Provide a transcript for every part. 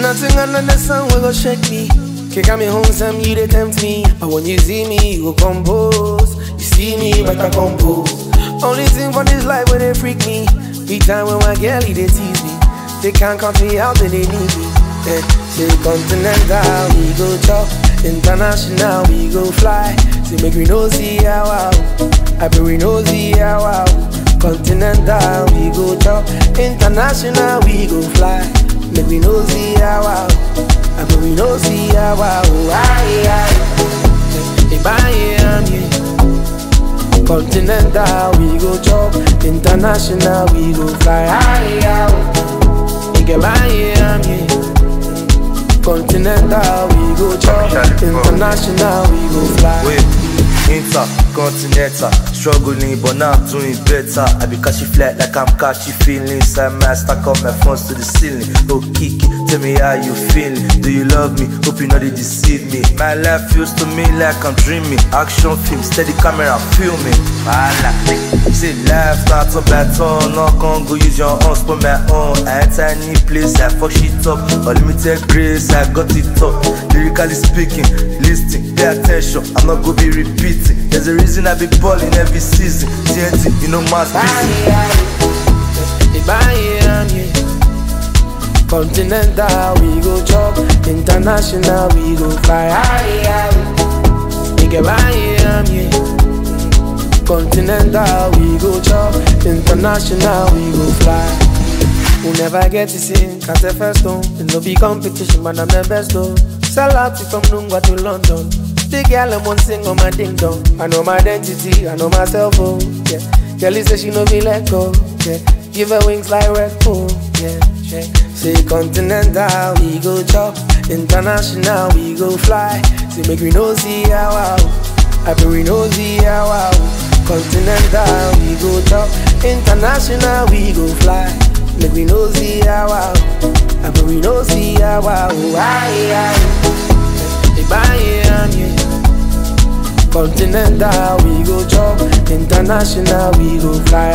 Nothing under the sun will go shake me. Kick me home, some you they tempt me. But when you see me, you go compose. You see me, but I compose. Only thing for this life where they freak me. Big time when my girlie they tease me. They can't count me out, then they need me. Say continental, we go chop. International, we go fly. Say make we no see how I bet we no see how Continental, we go chop. International, we go fly. Make we no see how I bet we no see how Continental, we go chop. International, we go fly. Continental, we go chop. International, we go fly. Intercontinental, struggling but now I'm doing better. I be catchy flat like I'm catchy feelings. I might stack up my phones to the ceiling. Oh Kiki, tell me how you feeling. Do you love me? Hope you know they deceive me. My life feels to me like I'm dreaming. Action film, steady camera filming. Say life start up at all. No can't go use your own for my own. I ain't tiny place, I fuck shit up. Unlimited grace, I got it up. Lyrically speaking, listening, pay attention. I'm not gonna be repeating. There's a reason I be balling every season. TNT, you know my Continental, we go chop. International, we go fly. Continental, we go chop. International, we go fly. Who never get to sing, cause the first stone. In no be competition, man, I'm the best though. Sell out from Nungwa to London. The girl I want sing on my ding dong. I know my identity, I know myself, oh yeah. Girlie say she know me let go, yeah. Give her wings like Red Bull, yeah. Say continental, we go chop. International, we go fly. Say make we no see how I bet we no see how Continental, we go chop. International, we go fly. Make we no see how I bet we no see how Continental, we go chop. International, we go fly.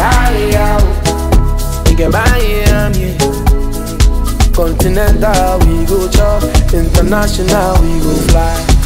Continental, we go chop. International, we go fly.